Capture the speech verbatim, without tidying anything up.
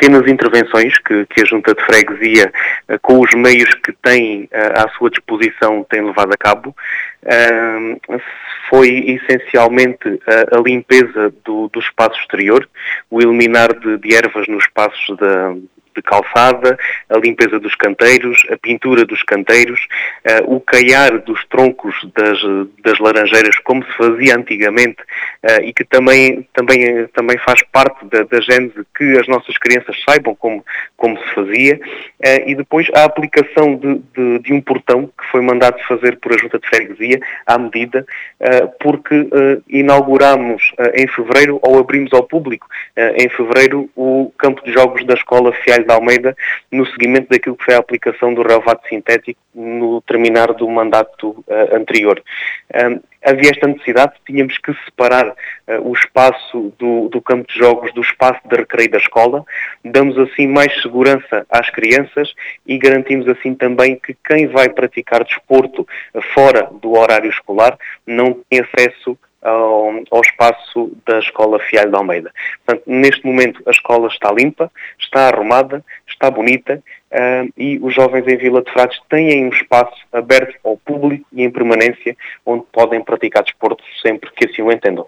pequenas intervenções que, que a Junta de Freguesia, uh, com os meios que tem uh, à sua disposição, tem levado a cabo. Uh, foi essencialmente a, a limpeza do, do espaço exterior, o eliminar de, de ervas nos espaços da de calçada, a limpeza dos canteiros, a pintura dos canteiros, uh, o caiar dos troncos das, das laranjeiras, como se fazia antigamente, uh, e que também, também, também faz parte da, da gênese que as nossas crianças saibam como, como se fazia, uh, e depois a aplicação de, de, de um portão que foi mandado fazer por a Junta de Freguesia, à medida, uh, porque uh, inauguramos uh, em fevereiro, ou abrimos ao público uh, em fevereiro, o campo de jogos da Escola Fialho de Almeida, no seguimento daquilo que foi a aplicação do relevado sintético no terminar do mandato uh, anterior. Um, havia esta necessidade, tínhamos que separar uh, o espaço do, do campo de jogos do espaço de recreio da escola, damos assim mais segurança às crianças e garantimos assim também que quem vai praticar desporto uh, fora do horário escolar não tem acesso Ao, ao espaço da Escola Fialho de Almeida. Portanto, neste momento a escola está limpa, está arrumada, está bonita uh, e os jovens em Vila de Frades têm um espaço aberto ao público e em permanência onde podem praticar desporto sempre que assim o entendam.